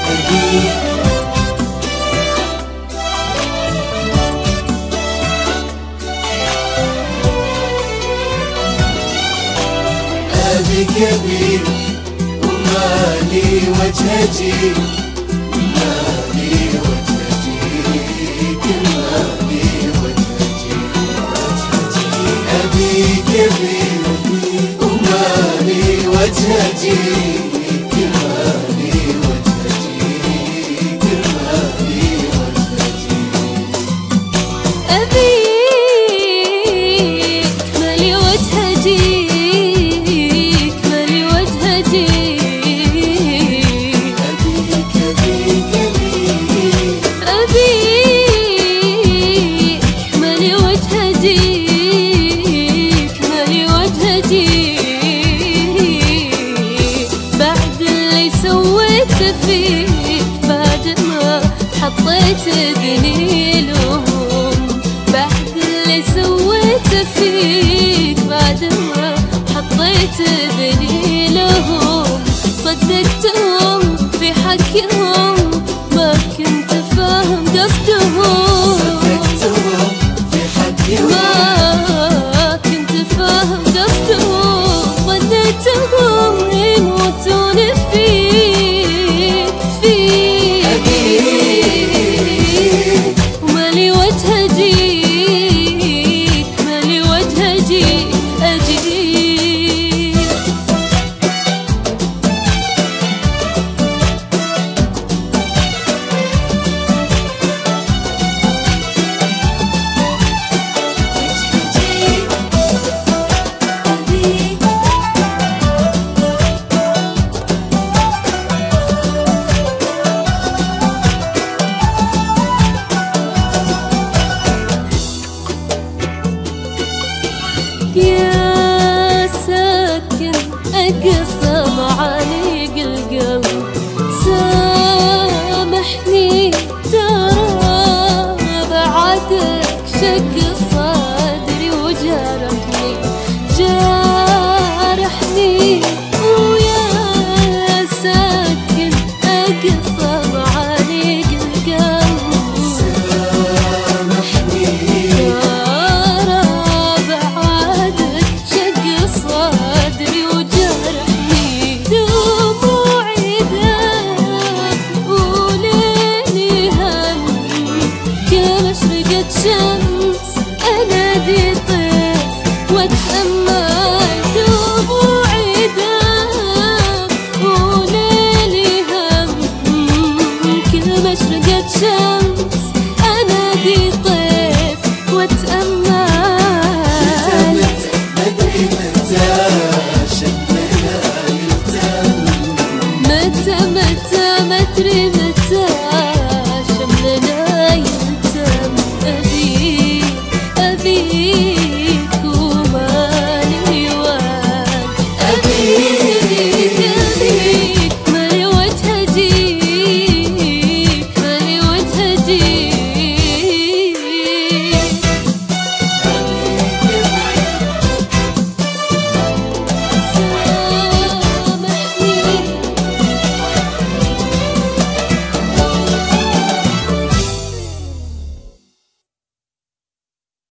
أبيك أبيك ومالي وجه أجيك، مالي وجه أجيك، مالي وجه أجيك. أبيك أبيك ومالي وجه أجيك، مالي وجه أجيك، مالي وجه أجيك. أبيك مالي وجه أجيك، بعد ما حطيت اذني لهم، بعد اللي سويت فيك، بعد ما حطيت اذني لهم، صدقتهم